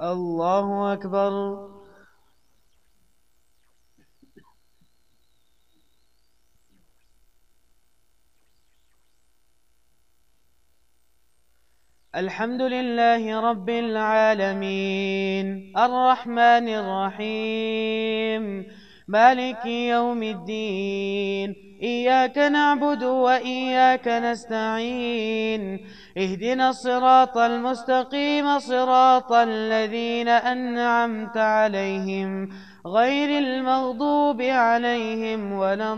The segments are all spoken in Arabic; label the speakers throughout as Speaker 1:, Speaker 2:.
Speaker 1: الله أكبر. الحمد لله رب العالمين الرحمن الرحيم مالك يوم الدين. إياك نعبد وإياك نستعين. اهدنا الصراط المستقيم صراط الذين أنعمت عليهم غير المغضوب عليهم ولا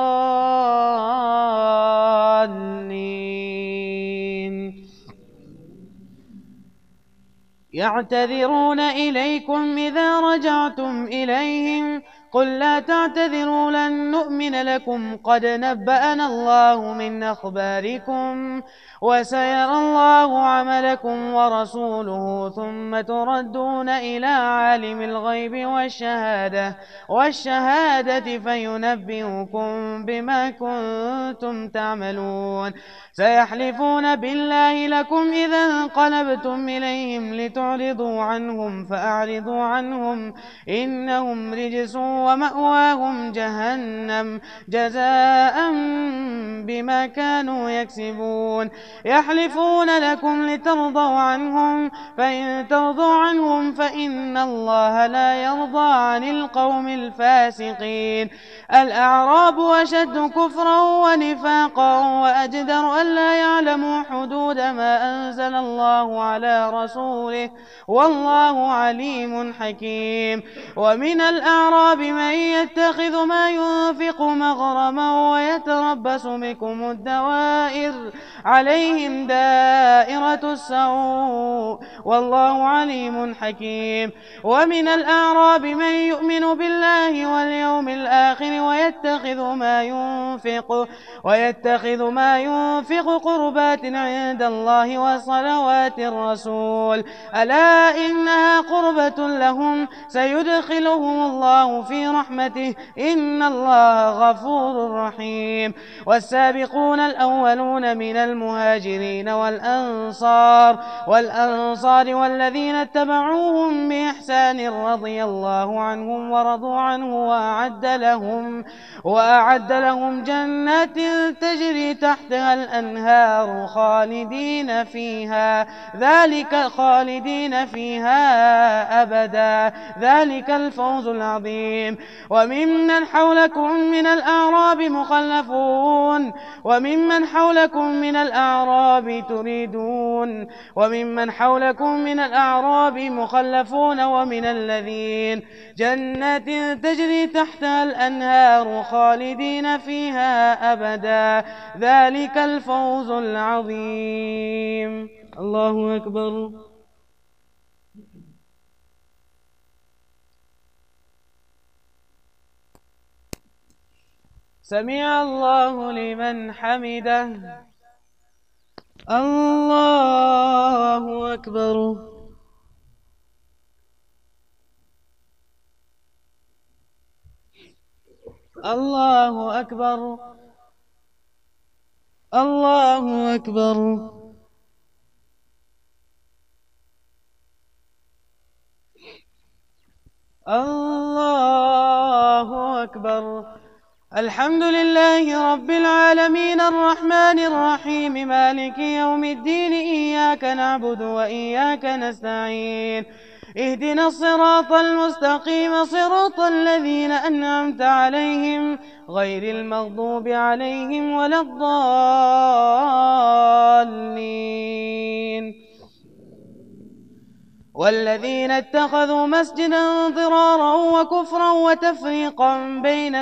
Speaker 1: الضالين. يعتذرون إليكم إذا رجعتم إليهم قل لا تعتذروا لن نؤمن لكم قد نبأنا الله من أخباركم وسيرى الله عملكم ورسوله ثم تردون إلى عالم الغيب والشهادة فينبئكم بما كنتم تعملون. سيحلفون بالله لكم إذا انقلبتم إليهم لتعرضوا عنهم فأعرضوا عنهم إنهم رجس ومأواهم جهنم جزاء بما كانوا يكسبون. يحلفون لكم لترضوا عنهم فإن ترضوا عنهم فإن الله لا يرضى عن القوم الفاسقين. الأعراب أشد كفرا ونفاقا وأجدر ألا يعلموا حدود ما أنزل الله على رسوله والله عليم حكيم. ومن الأعراب من يتخذ ما ينفق مغرما ويتربص بكم الدوائر عليهم دائرة السوء والله عليم حكيم. ومن الأعراب من يؤمن بالله واليوم الآخر ويتخذ ما ينفق قربات عند الله وصلوات الرسول ألا إنها قربة لهم سيدخلهم الله في رحمته إن الله غفور رحيم. والسابقون الأولون من المهاجرين والأنصار والذين اتبعوهم بإحسان رضي الله عنهم ورضوا عنه وأعد لهم جنات تجري تحتها الأنهار خالدين فيها أبدا ذلك الفوز العظيم. وممن حولكم من الأعراب مخلفون ومن الذين جنات تجري تحتها الأنهار خالدين فيها أبدا ذلك الفوز العظيم. الله أكبر. سمع الله لمن حمده. الله أكبر. الله أكبر. الله أكبر. الله أكبر. الحمد لله رب العالمين الرحمن الرحيم مالك يوم الدين. إياك نعبد وإياك نستعين. اهدنا الصراط المستقيم صراط الذين أنعمت عليهم غير المغضوب عليهم ولا الضالين. والذين اتخذوا مسجدا ضرارا وكفرا وتفريقا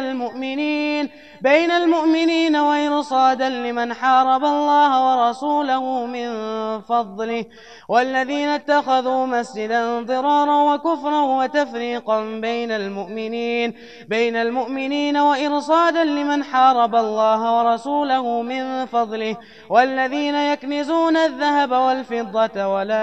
Speaker 1: بين المؤمنين وإرصادا لمن حارب الله ورسوله من فضله. والذين اتخذوا مسجدا ضرارا وكفرا وتفريقا بين المؤمنين وإرصادا لمن حارب الله ورسوله من فضله. والذين يكنزون الذهب والفضة ولا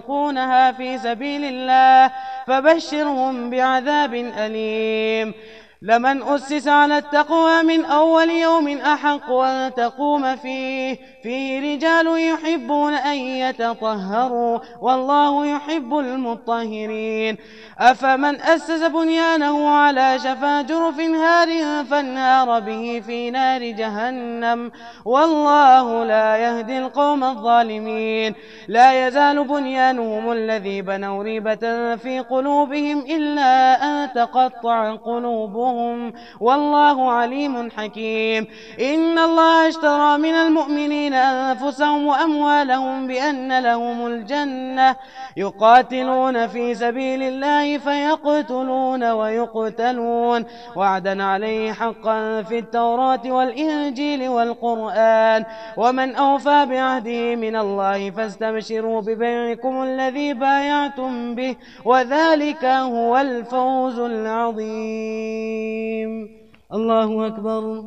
Speaker 1: ينفقونها في سبيل الله فبشرهم بعذاب أليم. لمن أسس على التقوى من أول يوم أحق أن تقوم فيه رجال يحبون أن يتطهروا والله يحب المطهرين. أفمن أسس بنيانه على شفا جرف هار فانهار به في نار جهنم والله لا يهدي القوم الظالمين. لا يزال بنيانهم الذي بنوا ريبة في قلوبهم إلا أن تقطع قلوبهم والله عليم حكيم. إن الله اشترى من المؤمنين أنفسهم وأموالهم بأن لهم الجنة يقاتلون في سبيل الله فيقتلون ويقتلون وعدا عليه حقا في التوراة والإنجيل والقرآن ومن أوفى بعهده من الله فاستبشروا ببيعكم الذي بايعتم به وذلك هو الفوز العظيم. الله أكبر.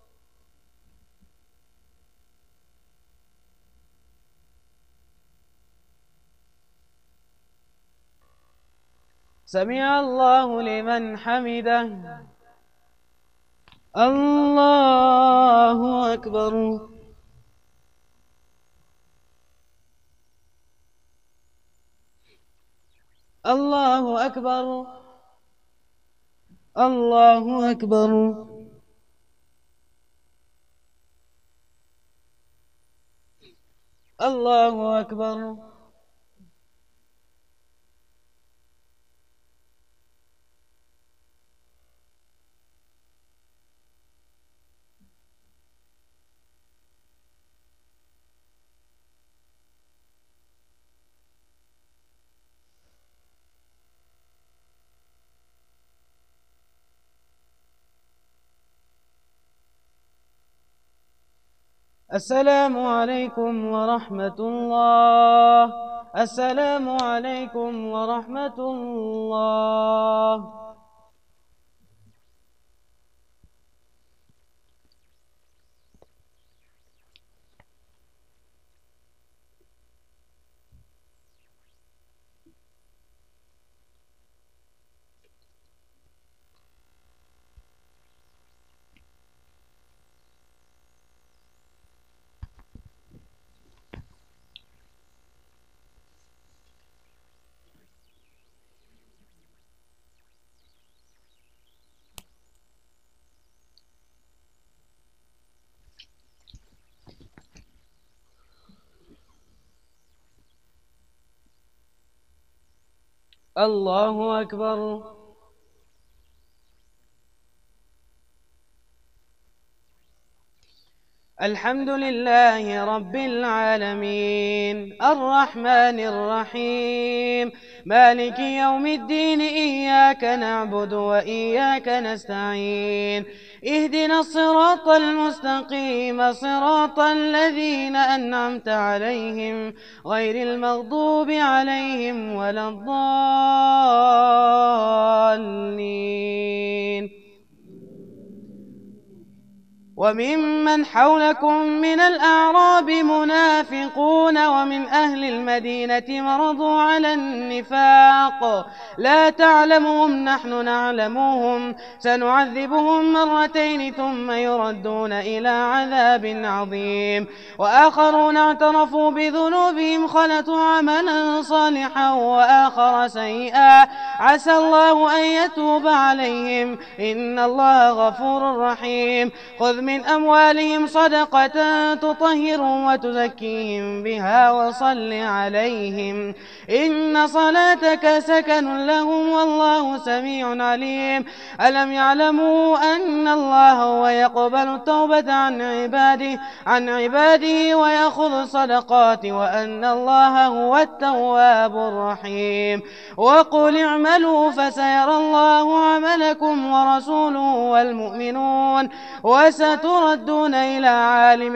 Speaker 1: سمع الله لمن حمده. الله أكبر. الله أكبر. الله أكبر. الله أكبر. السلام عليكم ورحمة الله. السلام عليكم ورحمة الله. الله أكبر. الحمد لله رب العالمين الرحمن الرحيم مالك يوم الدين إياك نعبد وإياك نستعين اهدنا الصراط المستقيم صراط الذين أنعمت عليهم غير المغضوب عليهم ولا الضالين. وممن حولكم من الأعراب منافقون ومن أهل المدينة مرضوا على النفاق لا تعلمهم نحن نعلمهم سنعذبهم مرتين ثم يردون إلى عذاب عظيم. وآخرون اعترفوا بذنوبهم خلطوا عملا صالحا وآخر سيئا عسى الله أن يتوب عليهم إن الله غفور رحيم. خذ من أموالهم صدقة تطهرهم وتزكيهم بها وصل عليهم إن صلاتك سكن لهم والله سميع عليم. ألم يعلموا أن الله هو يقبل التوبة عن عباده ويأخذ الصدقات وأن الله هو التواب الرحيم. وقل اعملوا فسيرى الله عملكم ورسوله والمؤمنون وستردون إلى عالم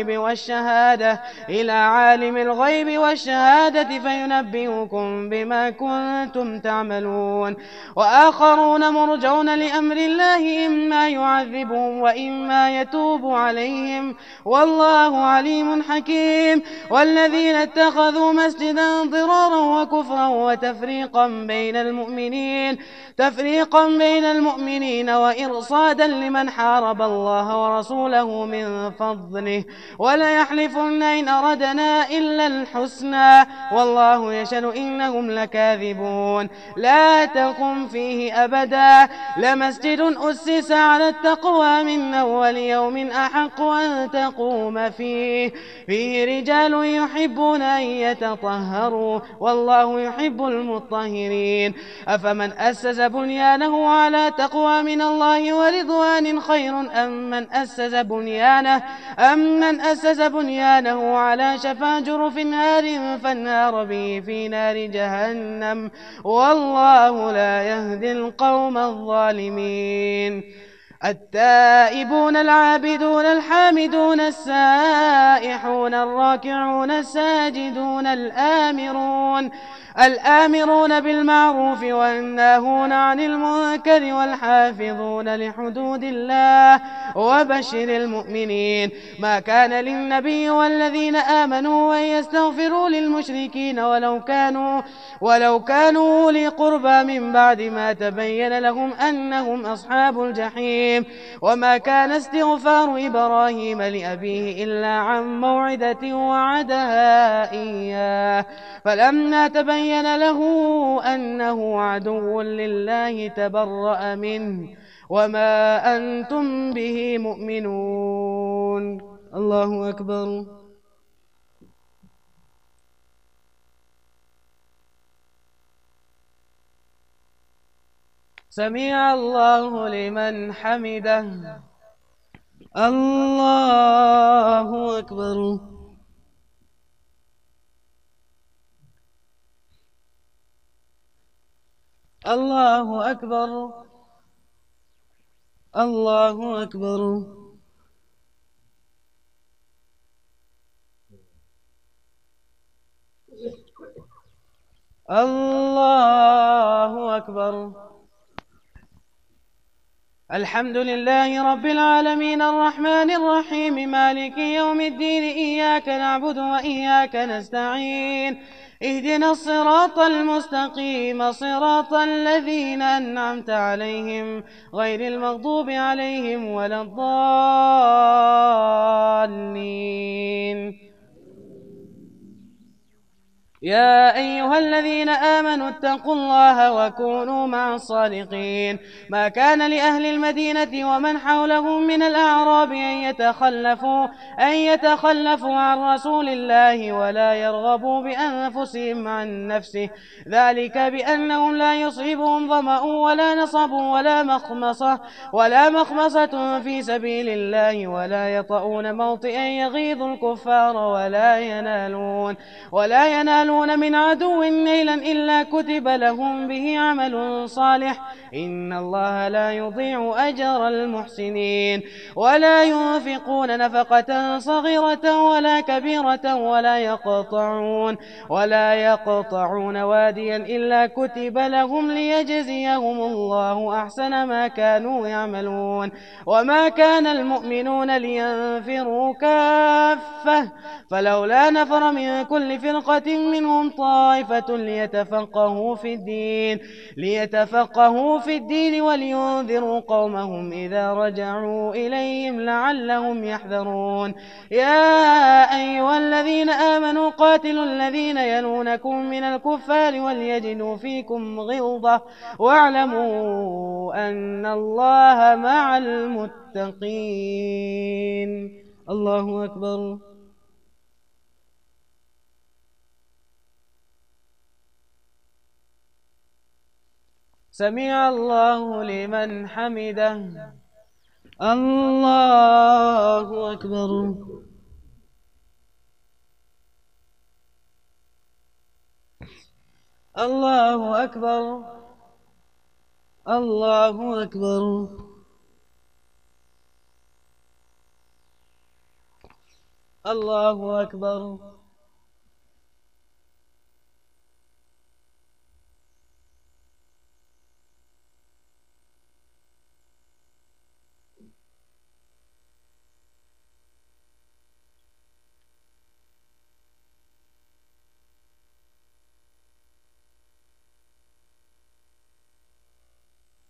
Speaker 1: الغيب والشهادة فينبئكم بما كنتم تعملون. وآخرون مرجون لأمر الله إما يعذبهم وإما يتوب عليهم والله عليم حكيم. والذين اتخذوا مسجدا ضرارا وكفرا وتفريقا بين المؤمنين المؤمنين تفريقا بين المؤمنين وإرصادا لمن حارب الله ورسوله من فضله، وليحلفن إن أردنا إلا الحسنى والله يشهد إنهم لكاذبون. لا تقم فيه أبدا، لمسجد أسس على التقوى من أول يوم أحق أن تقوم فيه رجال يحبون أن يتطهروا والله يحب المطهرين. أفمن أسس بنيانه على تقوى من الله ورضوان خير أم من أسس بنيانه على شفا جرف نار فالنار به في نار جهنم والله لا يهدي القوم الظالمين. التائبون العابدون الحامدون السائحون الراكعون الساجدون الآمرون بالمعروف والناهون عن المنكر والحافظون لحدود الله وبشر المؤمنين. ما كان للنبي والذين آمنوا أن يستغفروا للمشركين ولو كانوا أولي قربى من بعد ما تبين لهم أنهم أصحاب الجحيم. وما كان استغفار إبراهيم لأبيه إلا عن موعدة وعدها إياه فلما تبين له أنه عدو لله تبرأ منه وما أنتم به مؤمنون. الله أكبر. سمع الله لمن حمده. الله أكبر. الله أكبر. الله أكبر. الله أكبر. الحمد لله رب العالمين الرحمن الرحيم مالك يوم الدين إياك نعبد وإياك نستعين اهدنا الصراط المستقيم صراط الذين أنعمت عليهم غير المغضوب عليهم ولا الضالين. يا أيها الذين آمنوا اتقوا الله وكونوا مع الصادقين. ما كان لأهل المدينة ومن حولهم من الأعراب أن يتخلفوا عن رسول الله ولا يرغبوا بأنفسهم عن نفسه ذلك بأنهم لا يصيبهم ظمأ ولا نصب ولا مخمصة في سبيل الله ولا يطؤون موطئا يغيظ الكفار ولا ينالون من عدو نيلا إلا كتب لهم به عمل صالح إن الله لا يضيع أجر المحسنين. ولا ينفقون نفقة صغيرة ولا كبيرة ولا يقطعون واديا إلا كتب لهم ليجزيهم الله أحسن ما كانوا يعملون. وما كان المؤمنون لينفروا كافة فلولا نفر من كل فرقة منهم طائفة ليتفقهوا في الدين ولينذروا قومهم إذا رجعوا إليهم لعلهم يحذرون. يا أيها الذين آمنوا قاتلوا الذين يلونكم من الكفار وليجدوا فيكم غلظة واعلموا أن الله مع المتقين. الله أكبر. سمع الله لمن حمده. الله أكبر. الله أكبر. الله أكبر. الله أكبر.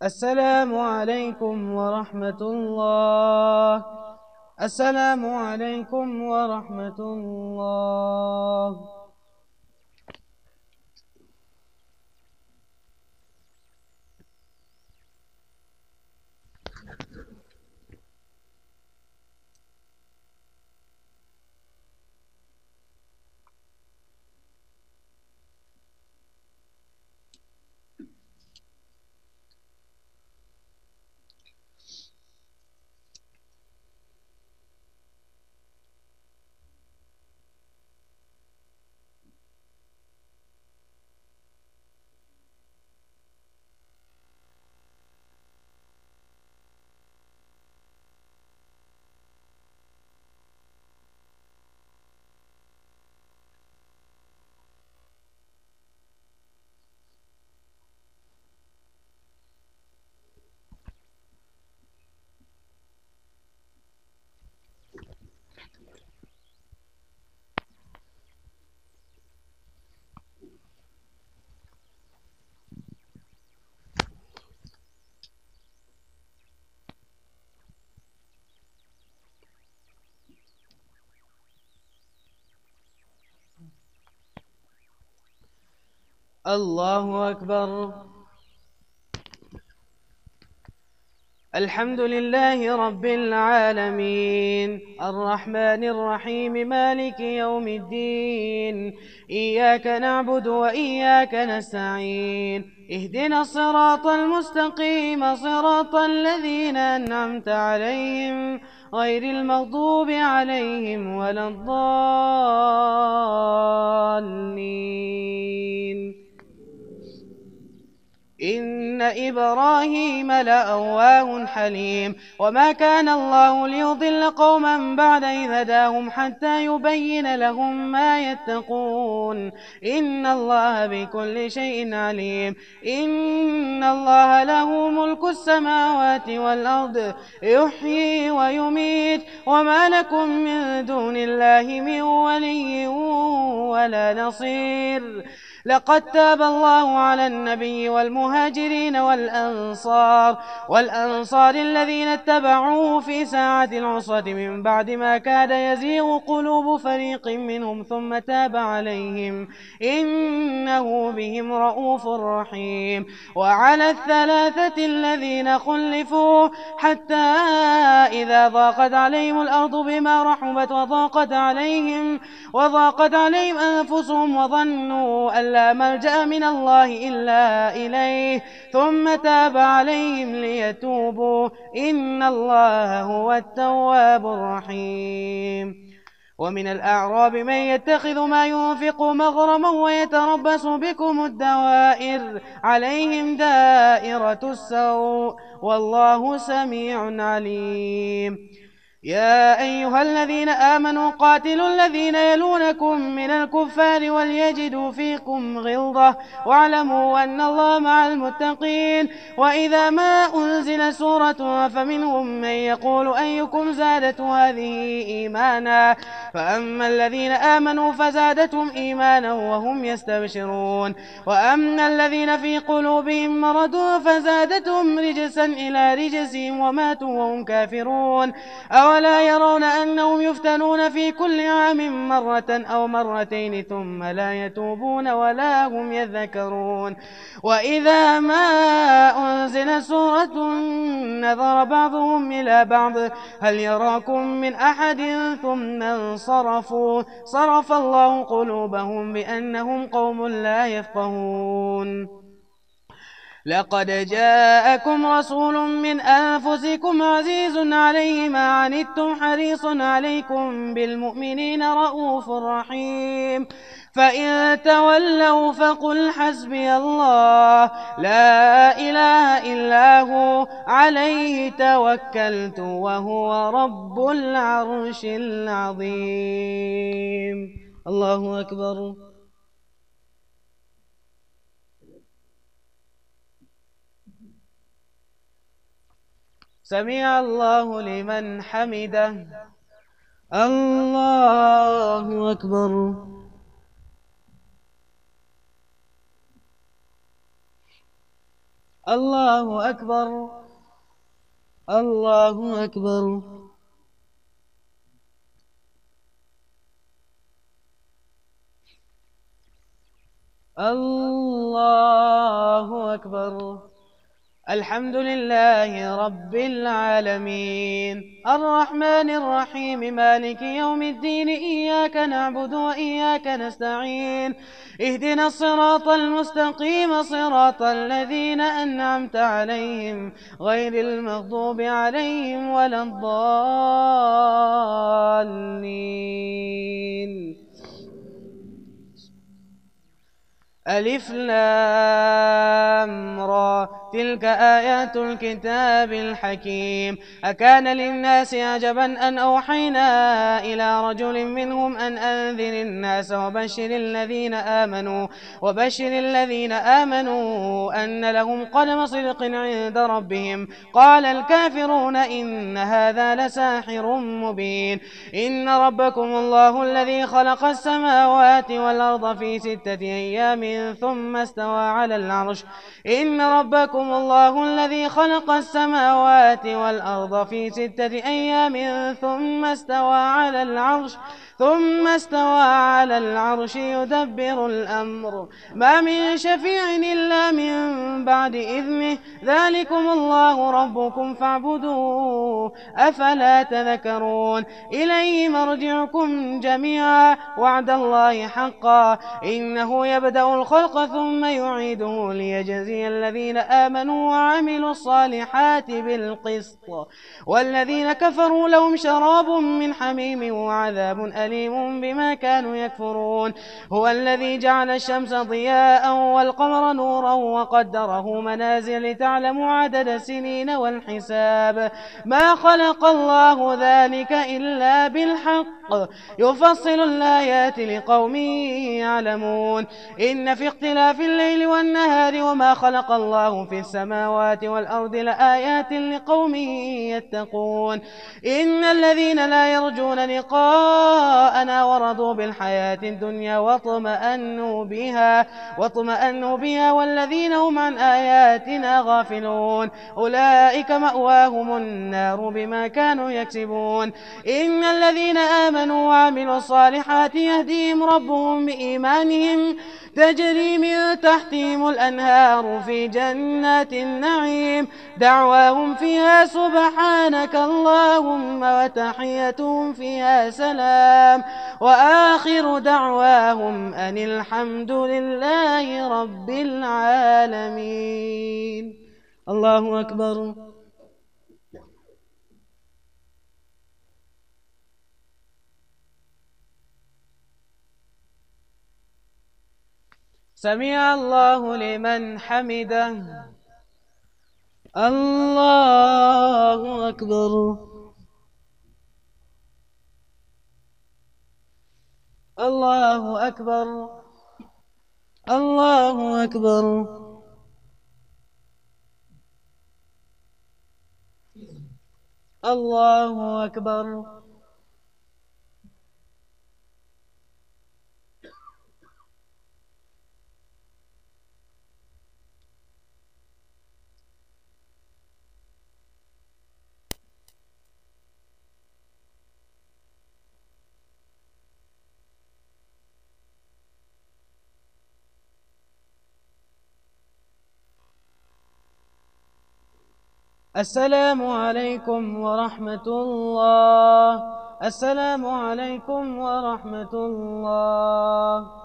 Speaker 1: السلام عليكم ورحمة الله. السلام عليكم ورحمة الله. الله أكبر. الحمد لله رب العالمين الرحمن الرحيم مالك يوم الدين. إياك نعبد وإياك نستعين. اهدنا الصراط المستقيم صراط الذين أنعمت عليهم غير المغضوب عليهم ولا الضالين. إن إبراهيم لأواه حليم. وما كان الله ليضل قوما بعد إذ هداهم حتى يبين لهم ما يتقون. إن الله بكل شيء عليم. إن الله له ملك السماوات والأرض يحيي ويميت. وما لكم من دون الله من ولي ولا نصير. لقد تاب الله على النبي والمهاجرين والأنصار الذين اتبعوه في ساعة العسرة من بعد ما كاد يزيغ قلوب فريق منهم ثم تاب عليهم إنه بهم رءوف رحيم. وعلى الثلاثة الذين خلفوا حتى إذا ضاقت عليهم الأرض بما رحبت وضاقت عليهم أنفسهم وظنوا أن لا ملجأ من الله إلا إليه ثم تاب عليهم ليتوبوا إن الله هو التواب الرحيم. ومن الأعراب من يتخذ ما ينفق مغرما ويتربص بكم الدوائر عليهم دائرة السوء والله سميع عليم. يا أيها الذين آمنوا قاتلوا الذين يلونكم من الكفار وليجدوا فيكم غلظة واعلموا أن الله مع المتقين. وإذا ما أنزل سورة فمنهم من يقول أيكم زادته هذه إيمانا فأما الذين آمنوا فزادتهم إيمانا وهم يستبشرون. وأما الذين في قلوبهم مرض فزادتهم رجسا إلى رجسهم وماتوا وهم كافرون. أولا يرون أنهم يفتنون في كل عام مرة أو مرتين ثم لا يتوبون ولا هم يذكرون. وإذا ما أنزل سورة نظر بعضهم إلى بعض هل يراكم من أحد ثم انصرفوا صرف الله قلوبهم بأنهم قوم لا يفقهون. لقد جاءكم رسول من أنفسكم عزيز عليه ما عنتم حريص عليكم بالمؤمنين رؤوف رحيم. فإن تولوا فقل حسبي الله لا إله إلا هو عليه توكلت وهو رب العرش العظيم. الله أكبر. سمع الله لمن حمده. الله أكبر. الله أكبر. الله أكبر. الله أكبر. الحمد لله رب العالمين الرحمن الرحيم مالك يوم الدين إياك نعبد وإياك نستعين اهدنا الصراط المستقيم صراط الذين أنعمت عليهم غير المغضوب عليهم ولا الضالين. ألف لام را تلك آيات الكتاب الحكيم. أكان للناس عجبا أن أوحينا إلى رجل منهم أن أنذر الناس وبشر الذين آمنوا أن لهم قدم صدق عند ربهم. قال الكافرون إن هذا لساحر مبين. إن ربكم الله الذي خلق السماوات والأرض في 6 أيام ثم استوى على العرش. إن ربكم الله الذي خلق السماوات والأرض في 6 أيام ثم استوى على العرش يدبر الأمر ما من شفيع إلا من بعد إذنه ذلكم الله ربكم فاعبدوه أفلا تذكرون. إليه مرجعكم جميعا وعد الله حقا إنه يبدأ الخلق ثم يعيده ليجزي الذين آمنوا وعملوا الصالحات بالقسط والذين كفروا لهم شراب من حميم وعذاب أليم بما كانوا يكفرون. هو الذي جعل الشمس ضياء والقمر نورا وقدره منازل لتعلموا عدد السنين والحساب ما خلق الله ذلك إلا بالحق يفصل الآيات لقوم يعلمون. إن في اختلاف الليل والنهار وما خلق الله في السماوات والأرض لآيات لقوم يتقون. إن الذين لا يرجون لقاءنا ورضوا بالحياة الدنيا واطمأنوا بها والذين هم عن آياتنا غافلون أولئك مأواهم النار بما كانوا يكسبون. إن الذين آمنوا وعملوا الصالحات يهديهم ربهم بإيمانهم تجري من تحتهم الأنهار في جنات النعيم دعواهم فيها سبحانك اللهم وتحيتهم فيها سلام وآخر دعواهم أن الحمد لله رب العالمين. الله أكبر. سمع الله لمن حمده. الله أكبر. الله أكبر. الله أكبر. الله أكبر. السلام عليكم ورحمة الله. السلام عليكم ورحمة الله.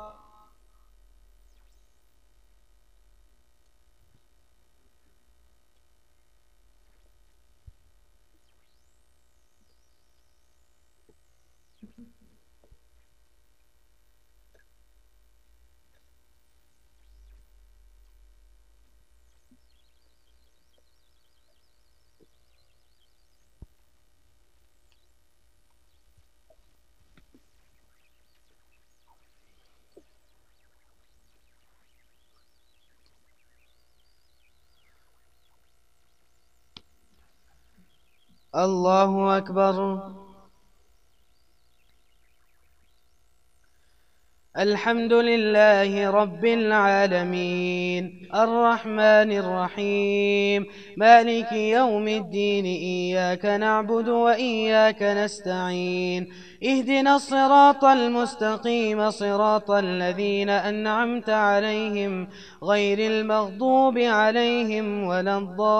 Speaker 1: الله أكبر. الحمد لله رب العالمين الرحمن الرحيم مالك يوم الدين إياك نعبد وإياك نستعين اهدنا الصراط المستقيم صراط الذين أنعمت عليهم غير المغضوب عليهم ولا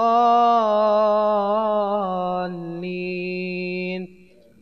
Speaker 1: الضالين.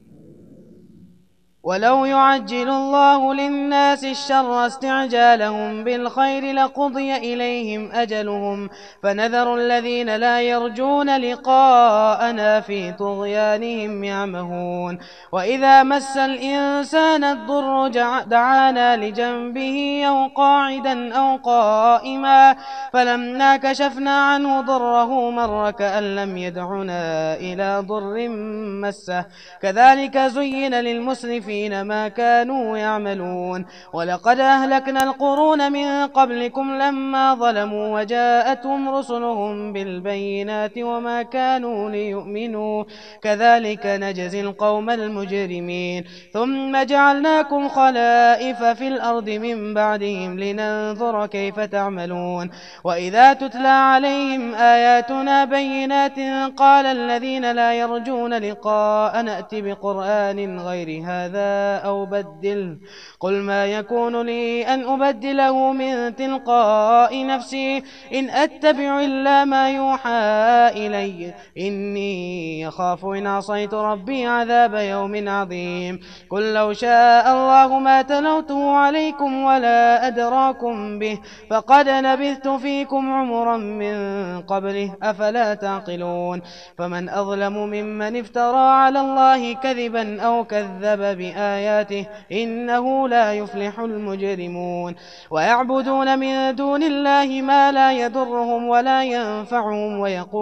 Speaker 1: ولو يعجل الله للناس الشر استعجالهم بالخير لقضي إليهم أجلهم فنذر الذين لا يرجون لقاءنا في طغيانهم يعمهون. وإذا مس الإنسان الضر دعانا لجنبه أو قاعدا أو قائما فلما كشفنا عنه ضره مر كأن لم يدعنا إلى ضر مسه كذلك زين للمسرفين ما كانوا يعملون. ولقد أهلكنا القرون من قبلكم لما ظلموا وجاءتهم رسلهم بالبينات وما كانوا ليؤمنوا كذلك نجزي القوم المجرمين. ثم جعلناكم خلائف في الأرض من بعدهم لننظر كيف تعملون. وإذا تتلى عليهم آياتنا بينات قال الذين لا يرجون لقاء نأت بقرآن غير هذا أو بدل قل ما يكون لي أن أبدله من تلقاء نفسي إن أتبع إلا ما يوحى إلي إني يخاف إن عصيت ربي عذاب يوم عظيم. قل لو شاء الله ما تلوته عليكم ولا أدراكم به فقد لبثت فيكم عمرا من قبله أفلا تعقلون. فمن أظلم ممن افترى على الله كذبا أو كذب بآياته إنه لا يفلح المجرمون. ويعبدون من دون الله ما لا يضرهم ولا ينفعهم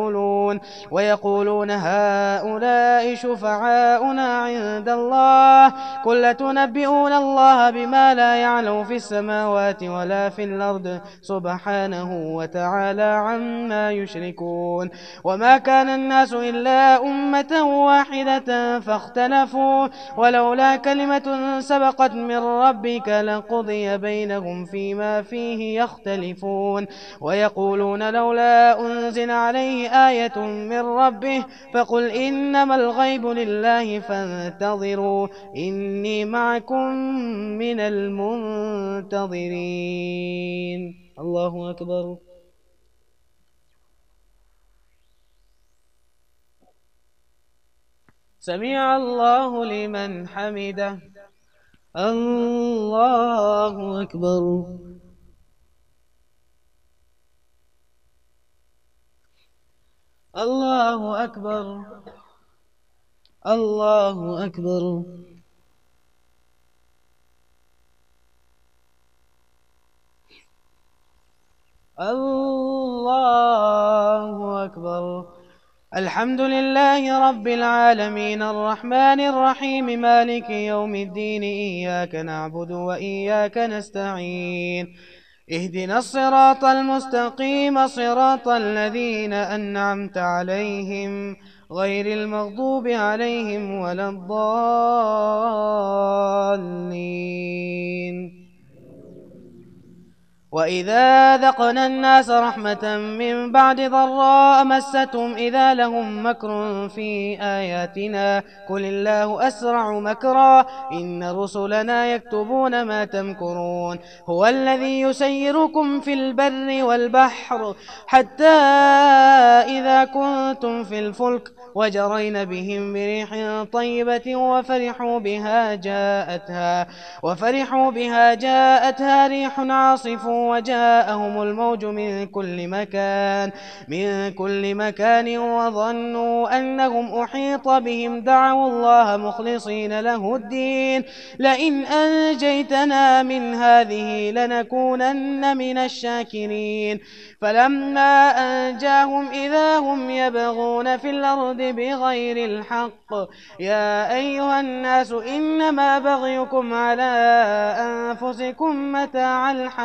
Speaker 1: ويقولون هؤلاء شفعاؤنا عند الله قل تنبئون الله بما لا يعلم في السماوات ولا في الأرض سبحانه وتعالى عما يشركون. وما كان الناس إلا أمة واحدة فاختلفوا ولولا كلمة سبقت من ربك لقضي بينهم فيما فيه يختلفون. ويقولون لولا أنزل عليه آية من ربه فقل إنما الغيب لله فانتظروا إني معكم من المنتظرين. الله أكبر. سمع الله لمن حمده. الله أكبر. الله أكبر. الله أكبر. الله أكبر. الحمد لله رب العالمين الرحمن الرحيم مالك يوم الدين إياك نعبد وإياك نستعين اهدنا الصراط المستقيم صراط الذين أنعمت عليهم غير المغضوب عليهم ولا الضالين. وإذا ذقنا الناس رحمة من بعد ضراء مستهم إذا لهم مكر في آياتنا قل الله أسرع مكرا إن رسلنا يكتبون ما تمكرون. هو الذي يسيركم في البر والبحر حتى إذا كنتم في الفلك وجرين بهم بريح طيبة وفرحوا بها جاءتها ريح عاصف وجاءهم الموج من كل مكان وظنوا أنهم أحيط بهم دعوا الله مخلصين له الدين لئن أنجيتنا من هذه لنكونن من الشاكرين. فلما أنجاهم إذا هم يبغون في الأرض بغير الحق يا أيها الناس إنما بغيكم على أنفسكم متاع الحياة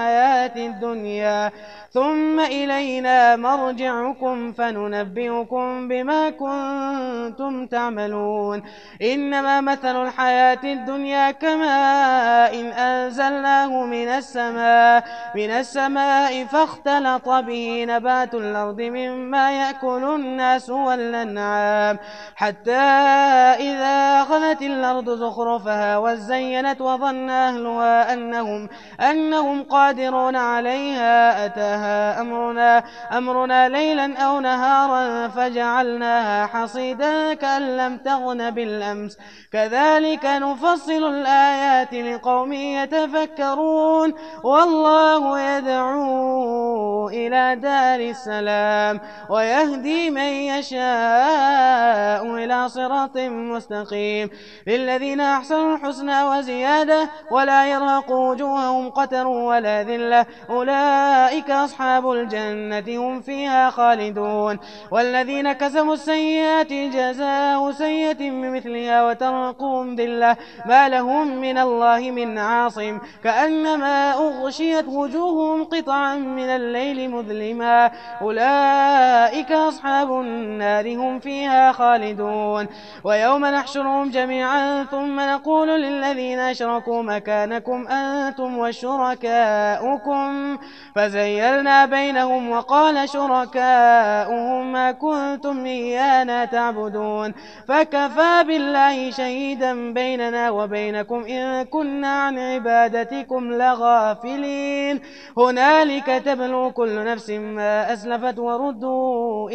Speaker 1: الحياة الدنيا ثم إلينا مرجعكم فننبئكم بما كنتم تعملون. إنما مثل الحياة الدنيا كماء إن أنزلناه من السماء فاختلط به نبات الأرض مما يأكل الناس والأنعام حتى إذا أخذت الأرض زخرفها وزينت وظن أهلها أنهم قادرون عليها أتاها أمرنا ليلا أو نهارا فجعلناها حصيدا كأن لم تغن بالأمس كذلك نفصل الآيات لقوم يتفكرون. والله يدعو إلى دار السلام ويهدي من يشاء إلى صراط مستقيم. للذين أحسنوا الحسنى وزيادة ولا يرهق وجوههم قتر ولا ذلة أولئك أصحاب الجنة هم فيها خالدون. والذين كسبوا السيئات جزاء سيئة بمثلها وترهقهم ذلة ما لهم من الله من عاصم كأنما أغشيت وجوههم قطعا من الليل مظلما أولئك أصحاب النار هم فيها خالدون. ويوم نحشرهم جميعا ثم نقول للذين أشركوا مكانكم أنتم وشركاؤكم فزيلنا بينهم وقال شركاؤهم ما كنتم إيانا تعبدون فكفى بالله شهيدا بيننا وبينكم إن كنا عن عبادتكم لغافلين. هنالك تبلو كل نفس ما أسلفت وردوا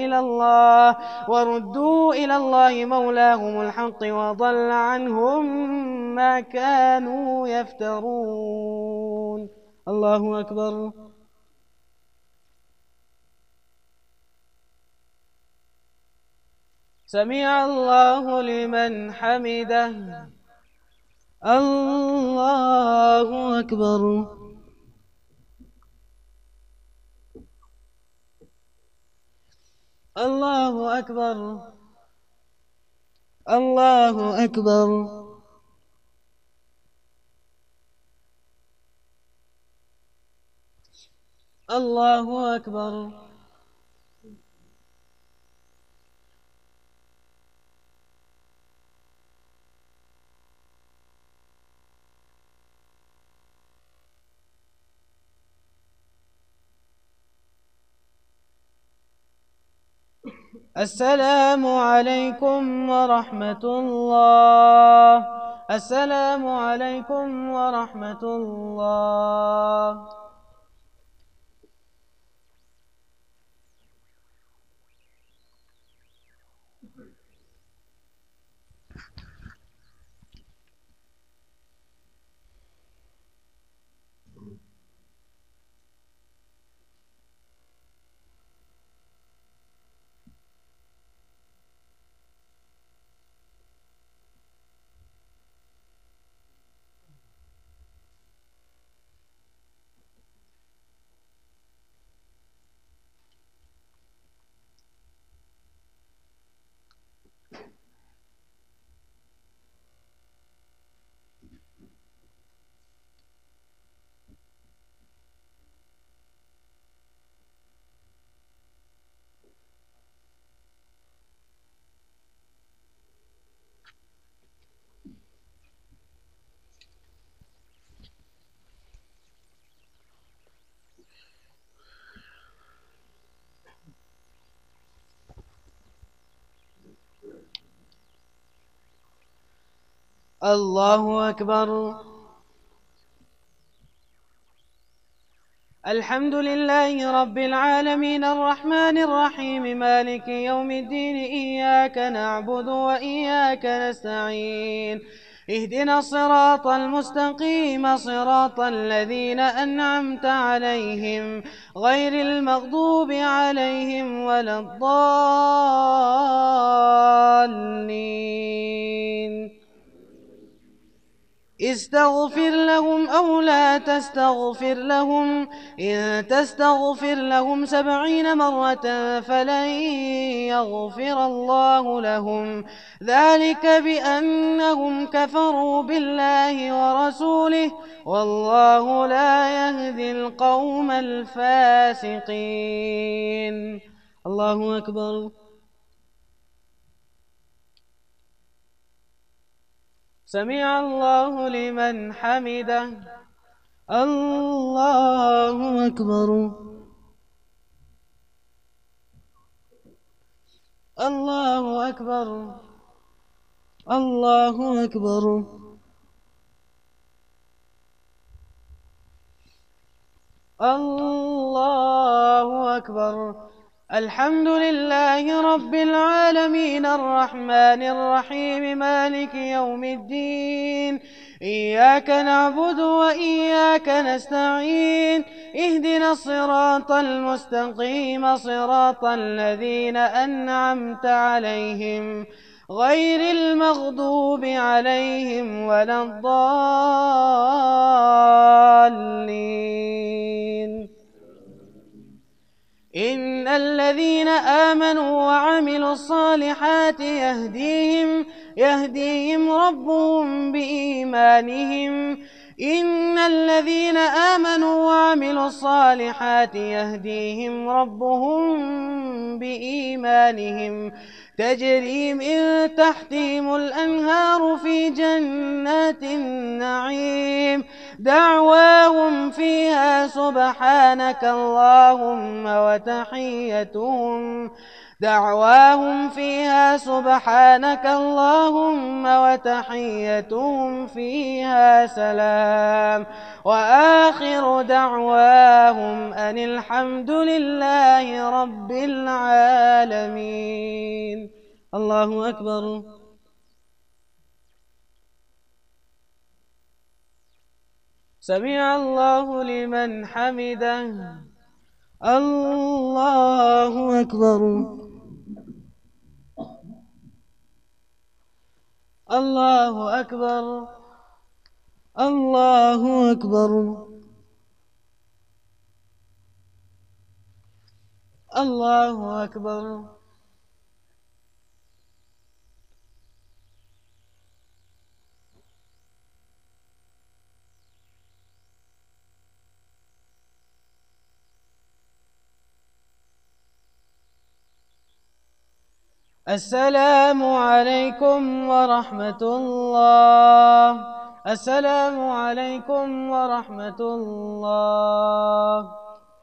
Speaker 1: إلى الله مولاهم الحق وضل عنهم ما كانوا يفترون. الله أكبر. سمع الله لمن حمده. الله أكبر. الله أكبر. الله أكبر. الله أكبر. السلام عليكم ورحمة الله. السلام عليكم ورحمة الله. الله أكبر. الحمد لله رب العالمين الرحمن الرحيم مالك يوم الدين إياك نعبد وإياك نستعين اهدنا الصراط المستقيم صراط الذين أنعمت عليهم غير المغضوب عليهم ولا الضالين. استغفر لهم أو لا تستغفر لهم، إن تستغفر لهم 70 مرة فلن يغفر الله لهم، ذلك بأنهم كفروا بالله ورسوله، والله لا يهدي القوم الفاسقين. الله أكبر. سمع الله لمن حمده. الله أكبر. الله أكبر. الله أكبر. الله أكبر. الحمد لله رب العالمين الرحمن الرحيم مالك يوم الدين، إياك نعبد وإياك نستعين، اهدنا الصراط المستقيم صراط الذين أنعمت عليهم غير المغضوب عليهم ولا الضالين. إن الذين آمنوا وعملوا الصالحات يهديهم ربهم بإيمانهم. إن الذين آمنوا وعملوا الصالحات يهديهم ربهم بإيمانهم، تجري من تحتهم الأنهار في جنات النعيم، دعواهم فيها سبحانك اللهم وتحيتهم فيها سلام، وآخر دعواهم أن الحمد لله رب العالمين. الله أكبر. سمع الله لمن حمده. الله أكبر. الله أكبر. الله أكبر. الله أكبر. السلام عليكم ورحمة الله. السلام عليكم ورحمة الله.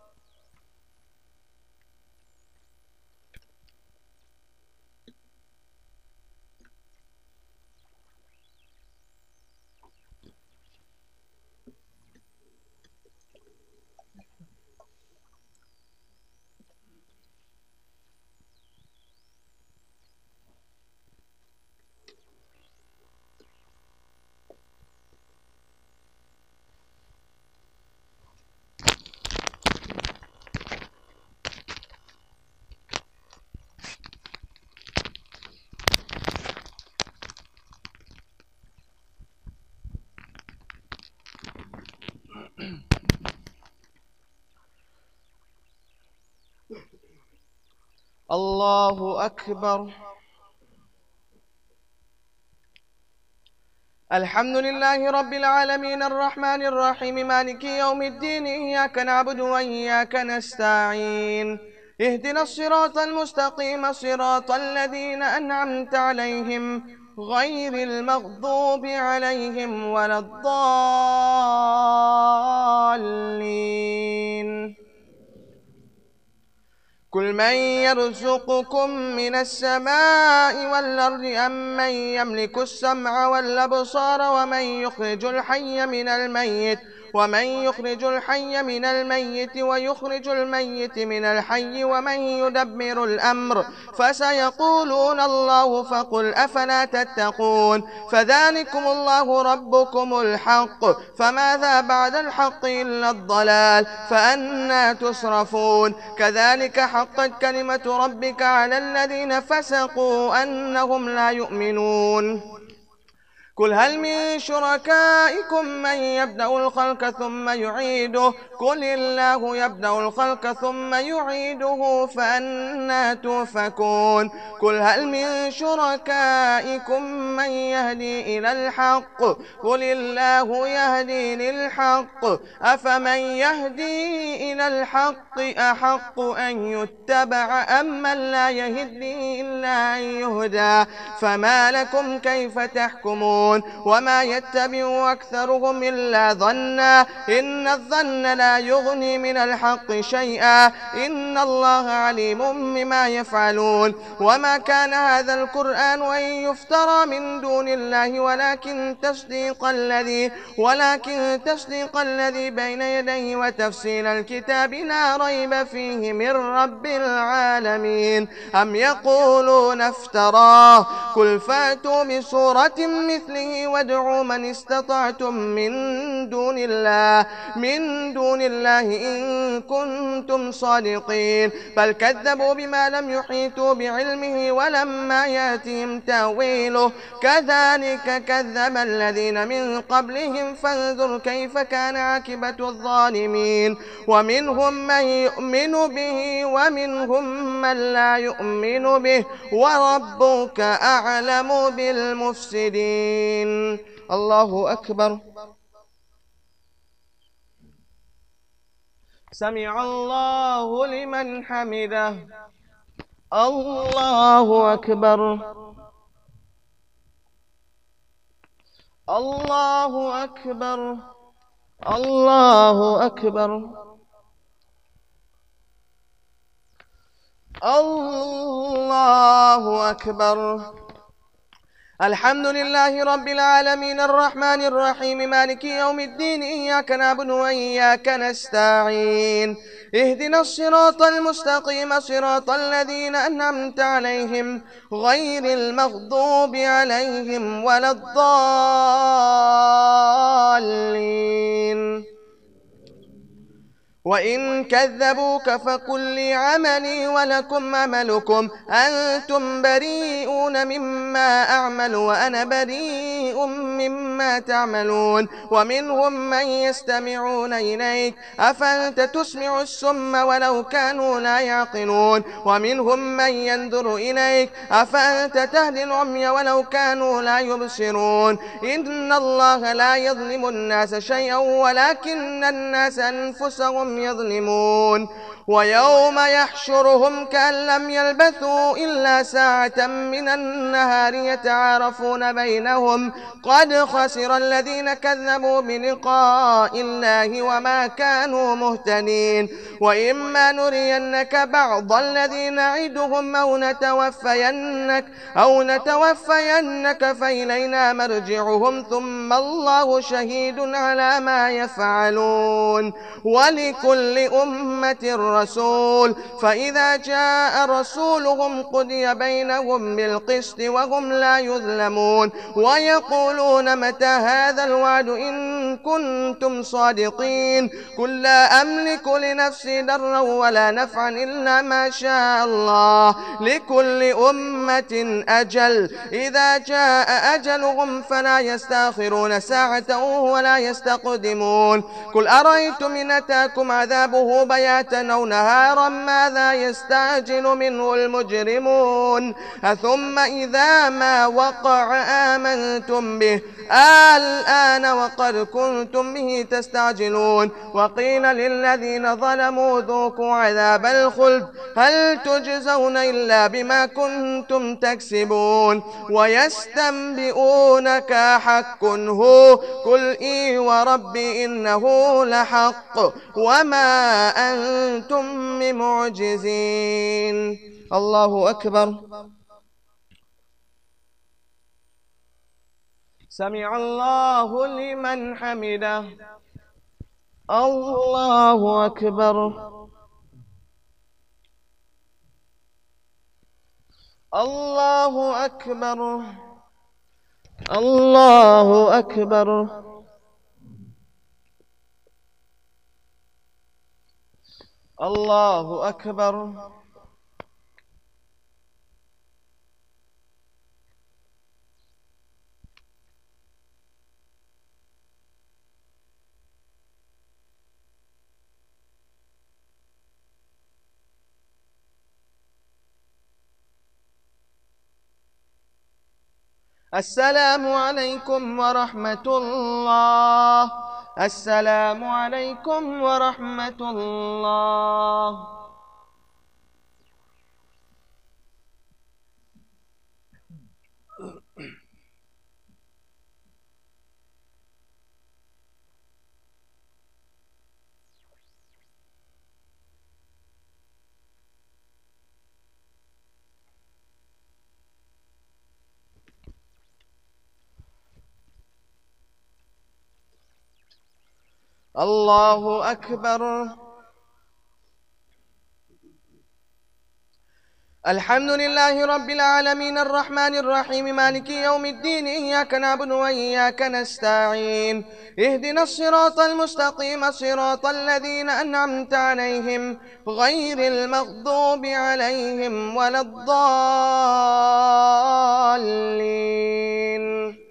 Speaker 2: الله أكبر. الحمد لله رب العالمين الرحمن الرحيم مالك يوم الدين، إياك نعبد وإياك نستعين، اهدنا الصراط المستقيم صراط الذين أنعمت عليهم غير المغضوب عليهم ولا الضالين. قل من يرزقكم من السماء والأرض أم من يملك السمع والأبصار ومن يخرج الحي من الميت ويخرج الميت من الحي ومن يدبر الأمر، فسيقولون الله، فقل أفلا تتقون. فذلكم الله ربكم الحق، فماذا بعد الحق إلا الضلال، فأنى تصرفون. كذلك حقت كلمة ربك على الذين فسقوا أنهم لا يؤمنون. قل هل من شركائكم من يبدأ الخلق ثم يعيده قل الله يبدأ الخلق ثم يعيده فأنى تؤفكون قل هل من شركائكم من يهدي إلى الحق قل الله يهدي للحق أفمن يهدي إلى الحق أحق أن يتبع أم من لا يهدي إلا أن يهدى فما لكم كيف تحكمون وما يتبع أكثرهم إلا ظنا إن الظن لا يغني من الحق شيئا إن الله عليم بما يفعلون وما كان هذا القرآن أن يفترى من دون الله ولكن تصديق الذي بين يديه وتفصيل الكتاب لا ريب فيه من رب العالمين أم يقولون افتراه قل فاتوا بسورة مثله وادعوا من استطعتم من دون الله إن كنتم صادقين بل كذبوا بما لم يحيطوا بعلمه ولما يأتهم تأويله كذلك كذب الذين من قبلهم فانظر كيف كان عاقبة الظالمين ومنهم من يؤمن به ومنهم من لا يؤمن به وربك أعلم بالمفسدين. الله أكبر. سمع الله لمن حمده. الله أكبر. الله أكبر. الله أكبر. الله أكبر. الحمد لله رب العالمين الرحمن الرحيم مالك يوم الدين إياك نعبد وإياك نستعين اهدنا الصراط المستقيم صراط الذين أنعمت عليهم غير المغضوب عليهم ولا الضالين وإن كذبوك فقل لي عملي ولكم عملكم أنتم بريئون مما أعمل وأنا بريء مما تعملون ومنهم من يستمعون إليك أفأنت تسمع السم ولو كانوا لا يعقلون ومنهم من ينظر إليك أفأنت تهدي العمي ولو كانوا لا يبصرون إن الله لا يظلم الناس شيئا ولكن الناس أنفسهم يظلمون ويوم يحشرهم كأن لم يلبثوا إلا ساعة من النهار يتعارفون بينهم قد خسر الذين كذبوا بلقاء الله وما كانوا مهتدين وإما نرينك بعض الذي نعدهم أو نتوفينك فإلينا مرجعهم ثم الله شهيد على ما يفعلون ولكل أمة رسول فإذا جاء رسولهم قضي بينهم بالقسط وهم لا يظلمون ويقولون متى هذا الوعد إن كنتم صادقين قل لا أملك لنفسي ضرا ولا نفعا إلا ما شاء الله لكل أمة أجل إذا جاء أجلهم فلا يستأخرون ساعة ولا يستقدمون قل أرأيتم إن أتاكم عذابه بياتا أو نهارا ماذا يستعجل منه المجرمون ثم إذا ما وقع آمنتم به الآن وقد كنتم به تستعجلون وقيل للذين ظلموا ذوقوا عذاب الخلد هل تجزون إلا بما كنتم تكسبون ويستنبئونك حق هو قل إي وربي إنه لحق وما أنتم بمعجزين. الله أكبر. سمع الله لمن حمده. الله أكبر. الله أكبر. الله أكبر. الله أكبر. السلام عليكم ورحمة الله. السلام عليكم ورحمة الله. الله أكبر. الحمد لله رب العالمين الرحمن الرحيم مالك يوم الدين إياك نعبد وإياك نستعين اهدنا الصراط المستقيم صراط الذين أنعمت عليهم غير المغضوب عليهم ولا الضالين.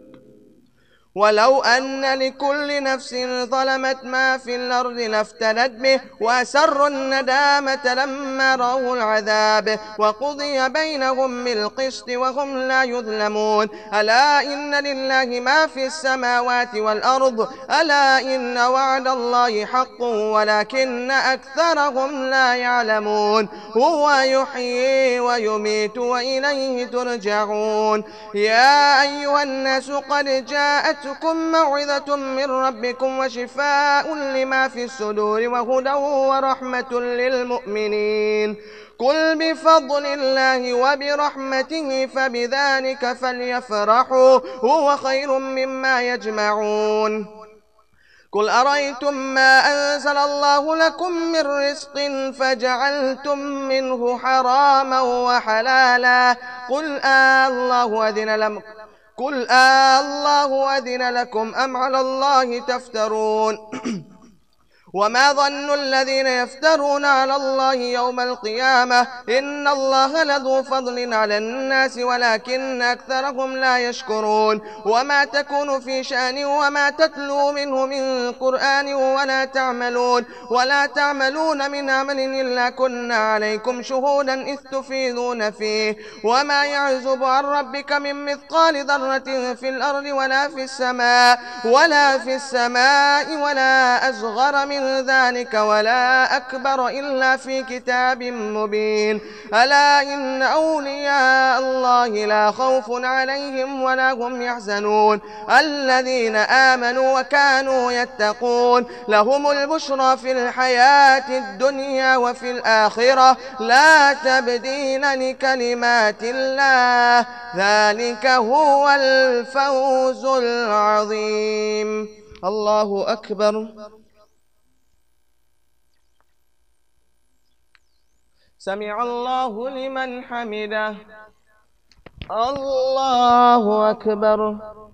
Speaker 2: ولو أن لكل نفس ظلمت ما في الأرض لافتدت به وأسروا الندامة لما رأوا العذاب وقضي بينهم بالقسط وهم لا يظلمون. ألا إن لله ما في السماوات والأرض ألا إن وعد الله حق ولكن أكثرهم لا يعلمون. هو يحيي ويميت وإليه ترجعون. يا أيها الناس قد جاءتكم موعظة من ربكم وشفاء لما في الصدور وهدى ورحمة للمؤمنين. قل بفضل الله وبرحمته فبذلك فليفرحوا هو خير مما يجمعون. قل أرأيتم ما أنزل الله لكم من رزق فجعلتم منه حراما وحلالا قل الله أذن لكم أم على الله تفترون. وما ظن الذين يفترون على الله يوم القيامة إن الله لذو فضل على الناس ولكن أكثرهم لا يشكرون. وما تكون في شأن وما تتلو منه من قرآن ولا تعملون من عمل إلا كنا عليكم شهودا إذ تفيضون فيه. وما يعزب عن ربك من مثقال ذرة في الأرض ولا في السماء ولا أصغر من ذلك ولا أكبر إلا في كتاب مبين. ألا إن أولياء الله لا خوف عليهم ولا هم يحزنون الذين آمنوا وكانوا يتقون لهم البشرى في الحياة الدنيا وفي الآخرة لا تبديل لكلمات الله ذلك هو الفوز العظيم. الله أكبر. سمع الله لمن حمده. الله أكبر.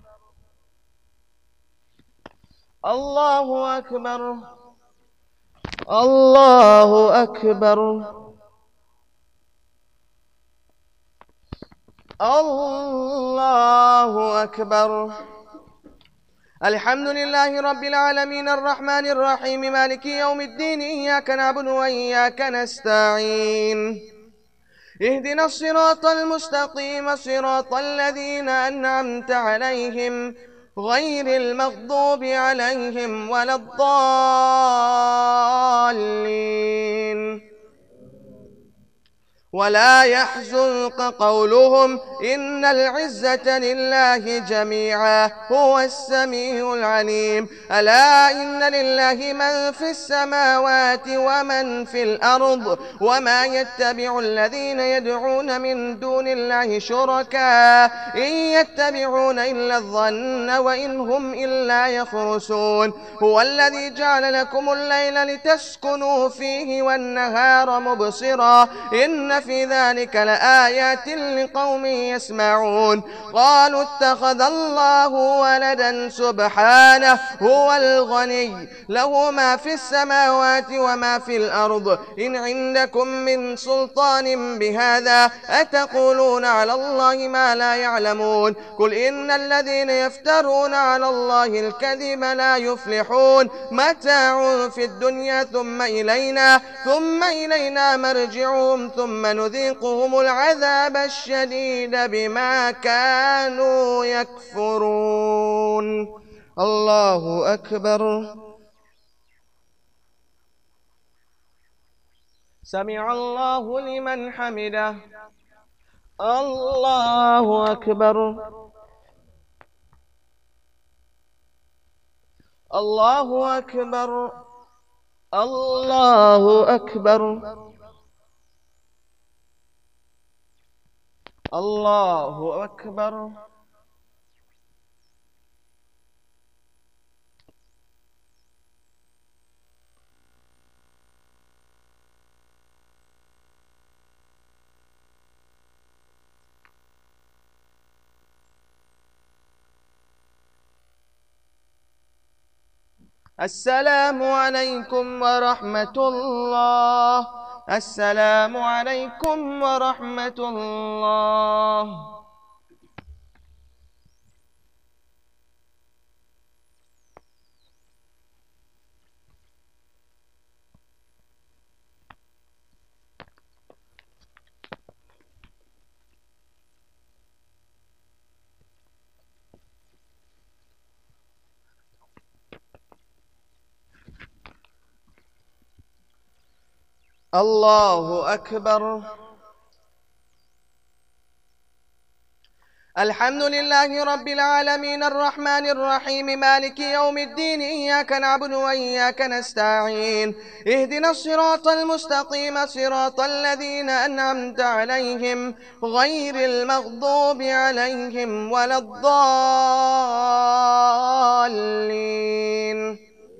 Speaker 2: الله أكبر. الله أكبر. الله أكبر. الحمد لله رب العالمين الرحمن الرحيم مالك يوم الدين إياك نعبد وإياك نستعين اهدنا الصراط المستقيم صراط الذين أنعمت عليهم غير المغضوب عليهم ولا الضالين. ولا يحزنك قولهم إن العزة لله جميعا هو السميع العليم. ألا إن لله من في السماوات ومن في الأرض وما يتبع الذين يدعون من دون الله شركاء إن يتبعون إلا الظن وإن هم إلا يخرسون. هو الذي جعل لكم الليل لتسكنوا فيه والنهار مبصرا إن في ذلك لآيات لقوم يسمعون. قالوا اتخذ الله ولدا سبحانه هو الغني له ما في السماوات وما في الأرض إن عندكم من سلطان بهذا أتقولون على الله ما لا يعلمون. قل إن الذين يفترون على الله الكذب لا يفلحون متاع في الدنيا ثم إلينا مرجعهم ثم ثم نذيقهم العذاب الشديد بما كانوا يكفرون. الله أكبر. سمع الله لمن حمده. الله أكبر. الله أكبر. الله أكبر. الله أكبر. السلام عليكم ورحمة الله. السلام عليكم ورحمة الله. الله أكبر. الحمد لله رب العالمين الرحمن الرحيم مالك يوم الدين إياك نعبد وإياك نستعين اهدنا الصراط المستقيم صراط الذين أنعمت عليهم غير المغضوب عليهم ولا الضالين.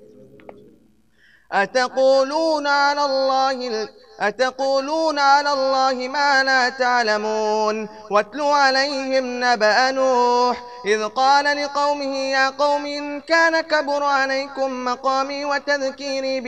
Speaker 2: أتقولون على الله ما لا تعلمون. واتل عليهم نبأ نوح إذ قال لقومه يا قوم إن كان كبر عليكم مقامي وتذكيري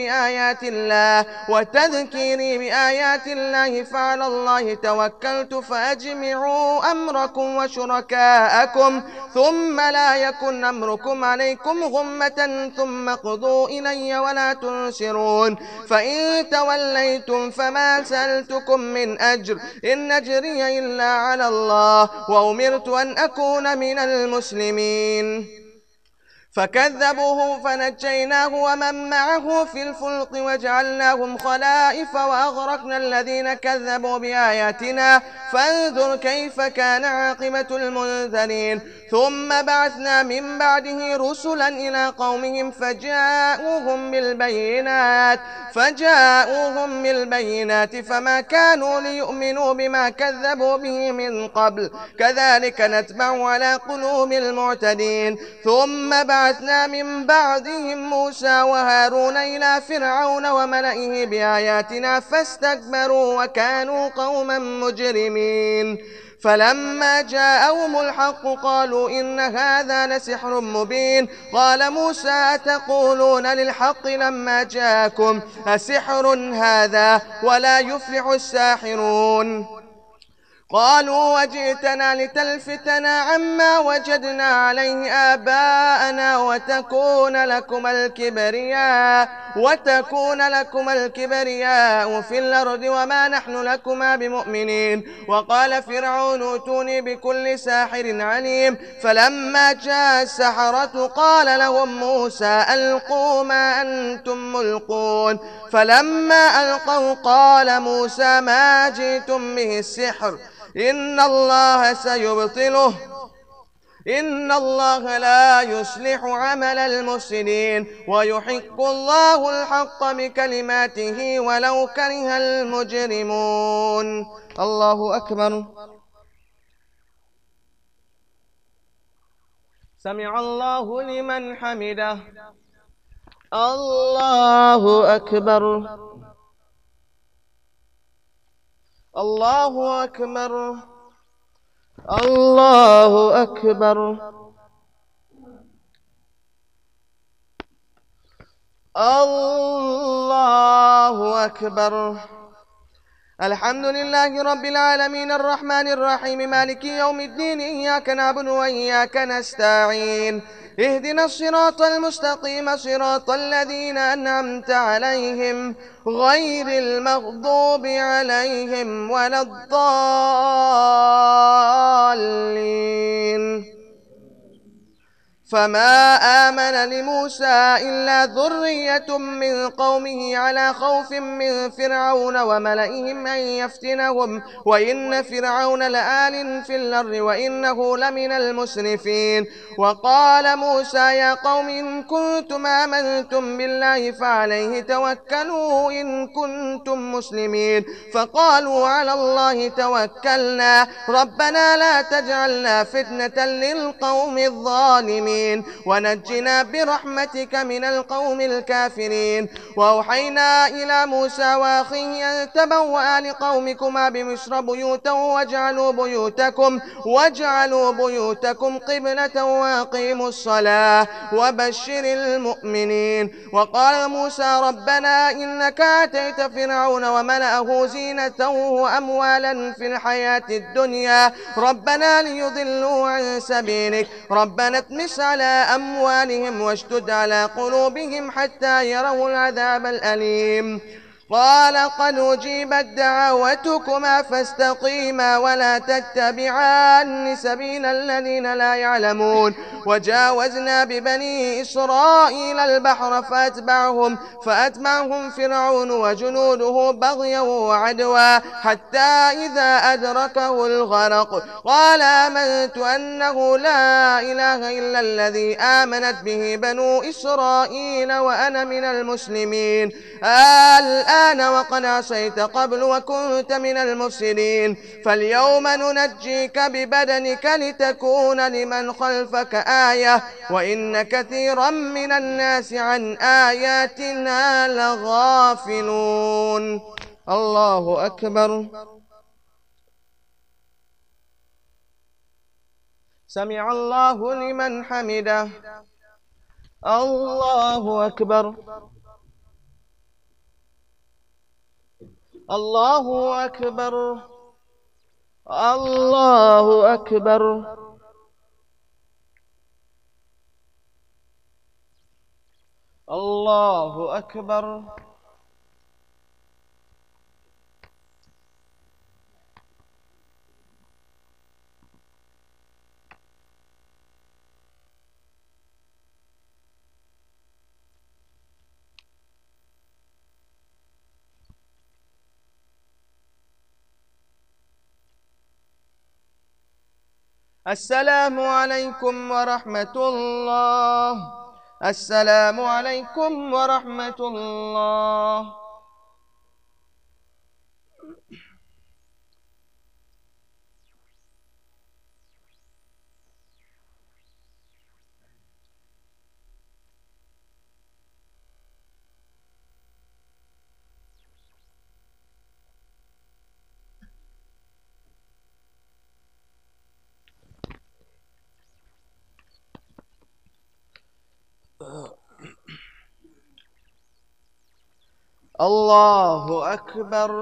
Speaker 2: بآيات الله فعلى الله توكلت فأجمعوا أمركم وشركاءكم ثم لا يكن أمركم عليكم غمة ثم اقضوا إلي ولا تنصرون. فإن توليتم فما سألتكم من أجر إن أجري إلا على الله وأمرت أن أكون من المسلمين. فكذبوه فنجيناه ومن معه في الفلق وجعلناهم خلائف وأغرقنا الذين كذبوا بآياتنا فانظر كيف كان عاقبة المنذرين. ثم بعثنا من بعده رسلا إلى قومهم فجاءوهم بالبينات فما كانوا ليؤمنوا بما كذبوا به من قبل كذلك نتبع على قلوب المعتدين. ثم بعثنا من بعدهم موسى وهارون إلى فرعون وملئه بآياتنا فاستكبروا وكانوا قوما مجرمين. فلما جاءهم الحق قالوا إن هذا لسحر مبين. قال موسى أتقولون للحق لما جاءكم أسحر هذا ولا يفلح الساحرون. قالوا وجئتنا لتلفتنا عما وجدنا عليه آباءنا وتكون لكما الكبرياء في الأرض وما نحن لكما بمؤمنين. وقال فرعون ائتوني بكل ساحر عليم. فلما جاء السحرة قال لهم موسى ألقوا ما أنتم ملقون. فلما ألقوا قال موسى ما جئتم به السحر إن الله سيبطله إن الله لا يصلح عمل المفسدين ويحق الله الحق بكلماته ولو كره المجرمون. الله أكبر. سمع الله لمن حمده. الله أكبر. الله أكبر. الله أكبر. الله أكبر. الحمد لله رب العالمين الرحمن الرحيم مالك يوم الدين إياك نعبد وإياك نستعين اهدنا الصراط المستقيم صراط الذين أنعمت عليهم غير المغضوب عليهم ولا الضالين. فما آمن لموسى إلا ذرية من قومه على خوف من فرعون وملئهم أن يفتنهم وإن فرعون لآل في الأرض وإنه لمن المسرفين. وقال موسى يا قوم إن كنتم آمنتم بالله فعليه توكلوا إن كنتم مسلمين. فقالوا على الله توكلنا ربنا لا تجعلنا فتنة للقوم الظالمين ونجنا برحمتك من القوم الكافرين. وأوحينا إلى موسى وأخيه أن تبوأ لقومكما بمصر بيوتا واجعلوا بيوتكم قبلة وأقيموا الصلاة وبشر المؤمنين. وقال موسى ربنا إنك آتيت فرعون وملأه زينة وأموالا في الحياة الدنيا ربنا ليضلوا عن سبيلك ربنا اطمس على أموالهم واشتد على قلوبهم حتى يروا العذاب الأليم. قال قد أجيبت دعوتكما فاستقيما ولا تتبعان سبيل الذين لا يعلمون. وجاوزنا ببني إسرائيل البحر فأتبعهم فرعون وجنوده بغيا وعدوا حتى إذا أدركه الغرق قال آمنت أنه لا إله إلا الذي آمنت به بنو إسرائيل وأنا من المسلمين. الآن وقد عصيت قبل وكنت من المفسدين فاليوم ننجيك ببدنك لتكون لمن خلفك آية وإن كثيرا من الناس عن آياتنا لغافلون. الله أكبر. سمع الله لمن حمده. الله أكبر. الله أكبر. الله أكبر. الله أكبر. السلام عليكم ورحمة الله. السلام عليكم ورحمة الله. الله أكبر.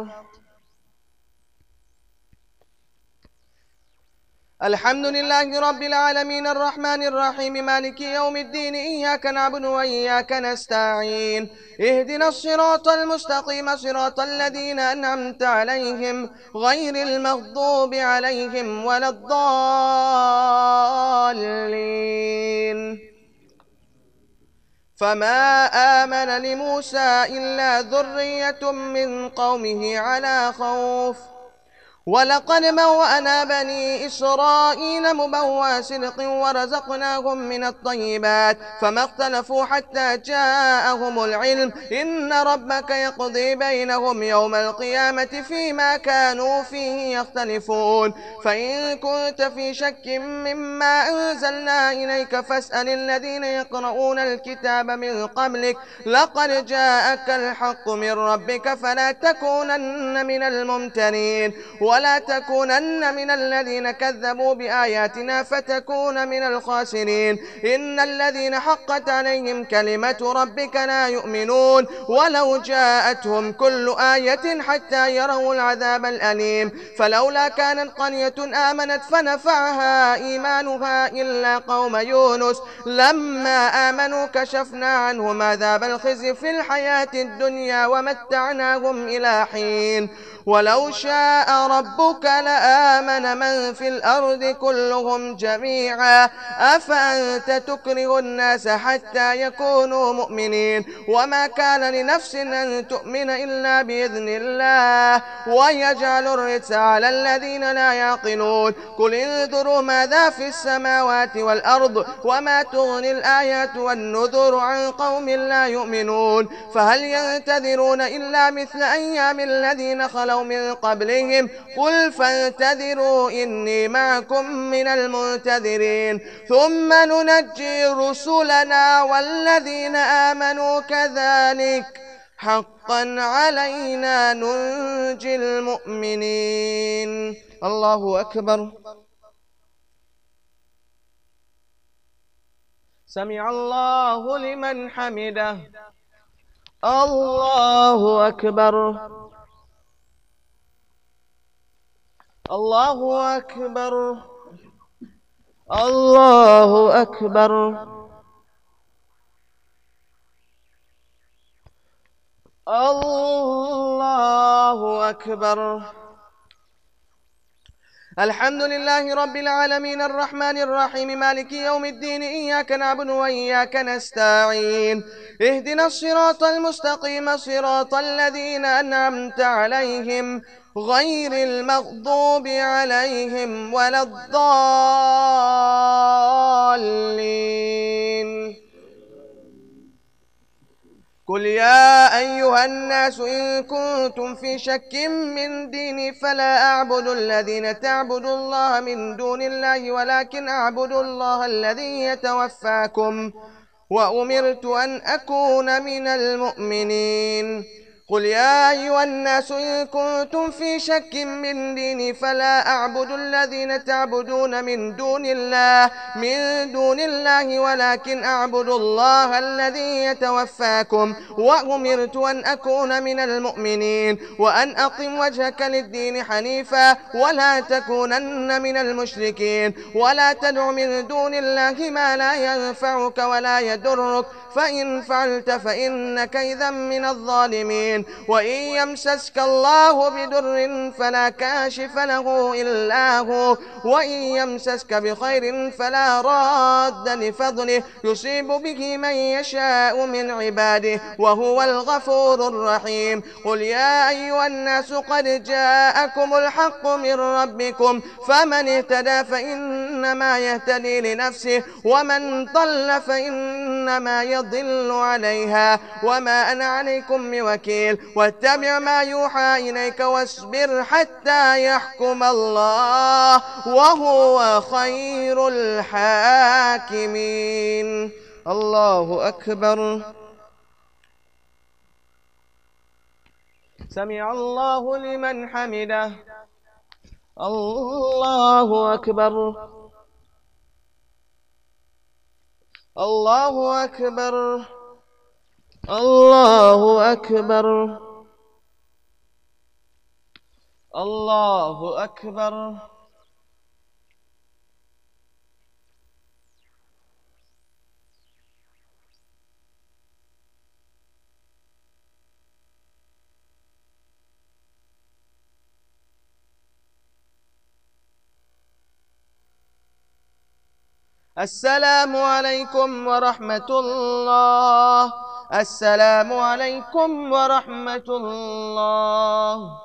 Speaker 2: الحمد لله رب العالمين الرحمن الرحيم مالك يوم الدين إياك نعبد وإياك نستعين اهدنا الصراط المستقيم صراط الذين أنعمت عليهم غير المغضوب عليهم ولا الضالين. فما آمن لموسى إلا ذرية من قومه على خوف ولقد بوأنا بني إسرائيل مبوأ صدق ورزقناهم من الطيبات فما اختلفوا حتى جاءهم العلم إن ربك يقضي بينهم يوم القيامة فيما كانوا فيه يختلفون. فإن كنت في شك مما أنزلنا إليك فاسأل الذين يقرؤون الكتاب من قبلك لقد جاءك الحق من ربك فلا تكونن من الممترين. ولا تكونن من الذين كذبوا بآياتنا فتكون من الخاسرين. إن الذين حقت عليهم كلمة ربك لا يؤمنون ولو جاءتهم كل آية حتى يروا العذاب الأليم. فلولا كانت قرية آمنت فنفعها إيمانها إلا قوم يونس لما آمنوا كشفنا عنهم عذاب الخزي في الحياة الدنيا ومتعناهم إلى حين. ولو شاء ربك لآمن من في الأرض كلهم جميعا أفأنت تكره الناس حتى يكونوا مؤمنين. وما كان لنفس أن تؤمن إلا بإذن الله ويجعل الرجس على الذين لا يعقلون. قل انظروا ماذا في السماوات والأرض وما تغني الآيات والنذر عن قوم لا يؤمنون. فهل ينتظرون إلا مثل أيام الذين خلوا من قبلهم قل فانتظروا إني معكم من المنتظرين ثم ننجي رسلنا والذين آمنوا كذلك حقا علينا ننجي المؤمنين. الله أكبر. سمع الله لمن حمده. الله أكبر. الله أكبر. الله أكبر. الله أكبر. الحمد لله رب العالمين الرحمن الرحيم مالك يوم الدين إياك نعبد وإياك نستعين اهدنا الصراط المستقيم صراط الذين أنعمت عليهم غير المغضوب عليهم ولا الضالين. قل يا أيها الناس إن كنتم في شك من ديني فلا أعبد الذين تعبدوا الله من دون الله ولكن أعبد الله الذي يتوفاكم وأمرت أن أكون من المؤمنين. قل يا أيها الناس إن كنتم في شك من ديني فلا أعبد الذين تعبدون من دون الله ولكن أعبد الله الذي يتوفاكم وأمرت أن أكون من المؤمنين. وأن أقم وجهك للدين حنيفا ولا تكونن من المشركين ولا تدع من دون الله ما لا ينفعك ولا يضرك فإن فعلت فإنك إذا من الظالمين. وإن يمسسك الله بدر فلا كاشف له إلا هو وإن يمسسك بخير فلا راد لفضله يصيب به من يشاء من عباده وهو الغفور الرحيم. قل يا أيها الناس قد جاءكم الحق من ربكم فمن اهتدى فإنما يهتدي لنفسه ومن ضل فإنما يضل عليها وما أنا عليكم بوكيل. واتبع ما يوحى إليك واصبر حتى يحكم الله وهو خير الحاكمين. الله أكبر. سمع الله لمن حمده. الله أكبر. الله أكبر. الله أكبر. الله أكبر. السلام عليكم ورحمة الله. السلام عليكم ورحمة الله.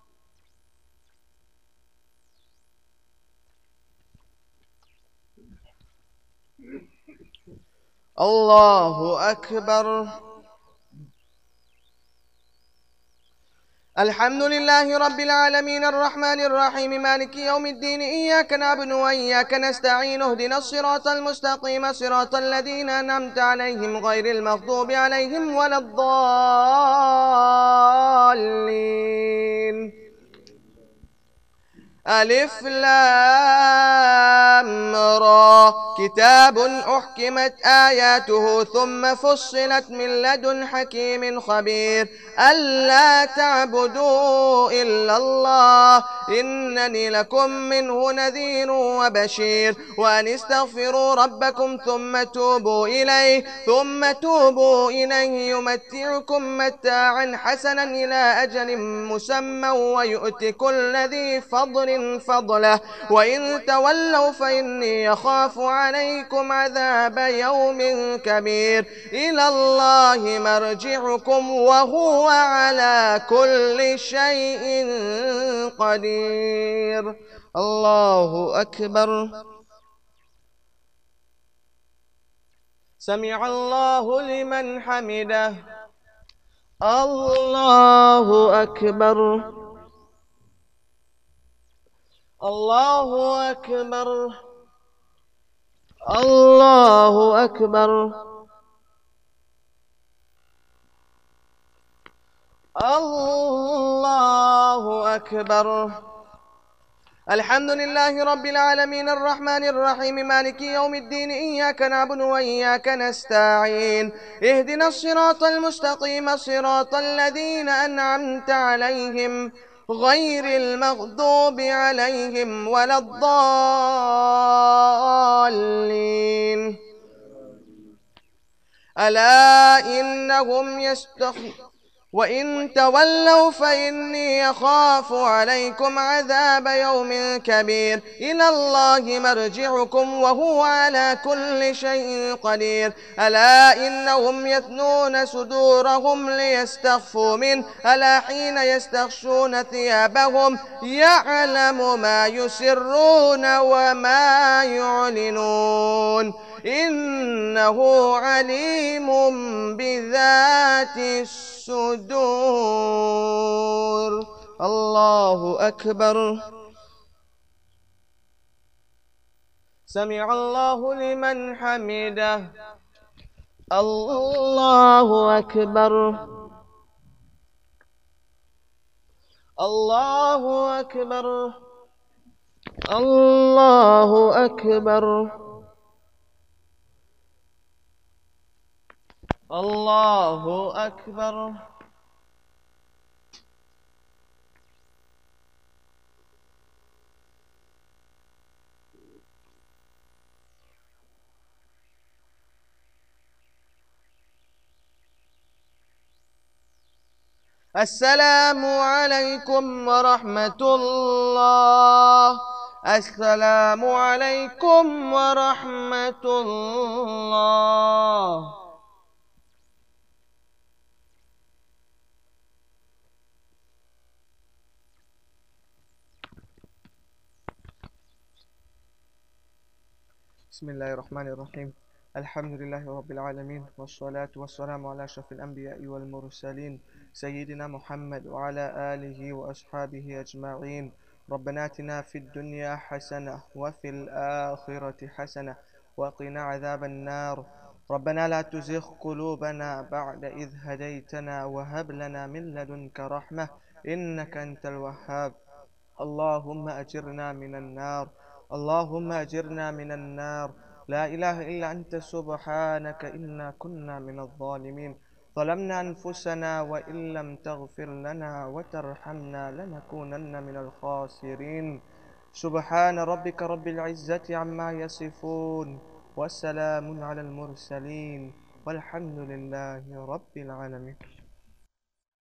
Speaker 2: الله أكبر. الحمد لله رب العالمين الرحمن الرحيم مالك يوم الدين إياك نعبد وإياك نستعين اهدنا الصراط المستقيم صراط الذين أنعمت عليهم غير المغضوب عليهم ولا الضالين. ألف لام را كتاب أحكمت آياته ثم فصلت من لدن حكيم خبير ألا تعبدوا إلا الله إنني لكم منه نذير وبشير وأن استغفروا ربكم ثم توبوا إليه يمتعكم متاعا حسنا إلى أجل مسمى ويؤت كل ذي فضل فضله وإن تولوا فإني يخاف عليكم عذاب يوم كبير إلى الله مرجعكم وهو على كل شيء قدير. الله أكبر. سمع الله لمن حمده. الله أكبر. الله أكبر. الله أكبر. الله أكبر. الحمد لله رب العالمين الرحمن الرحيم مالك يوم الدين إياك نعبد وإياك نستعين اهدنا الصراط المستقيم صراط الذين أنعمت عليهم غير المغضوب عليهم ولا الضالين. ألا إنهم وإن تولوا فإني يخاف عليكم عذاب يوم كبير إلى الله مرجعكم وهو على كل شيء قدير. ألا إنهم يثنون صدورهم ليستخفوا منه ألا حين يستغشون ثيابهم يعلم ما يسرون وما يعلنون إنه عليم بذات الصدور. الله أكبر. سمع الله لمن حمده. الله أكبر. الله أكبر. الله أكبر. الله أكبر. السلام عليكم ورحمة الله. السلام عليكم ورحمة الله. بسم الله الرحمن الرحيم. الحمد لله رب العالمين والصلاة والسلام على أشرف الأنبياء والمرسلين سيدنا محمد وعلى آله وأصحابه أجمعين. ربنا آتنا في الدنيا حسنة وفي الآخرة حسنة وقنا عذاب النار. ربنا لا تزغ قلوبنا بعد إذ هديتنا وهب لنا من لدنك رحمة إنك أنت الوهاب. اللهم أجرنا من النار. اللهم أجرنا من النار. لا إله إلا أنت سبحانك إنا كنا من الظالمين. ظلمنا أنفسنا وإن لم تغفر لنا وترحمنا لنكونن من الخاسرين. سبحان ربك رب العزة عما يصفون والسلام على المرسلين والحمد لله رب العالمين.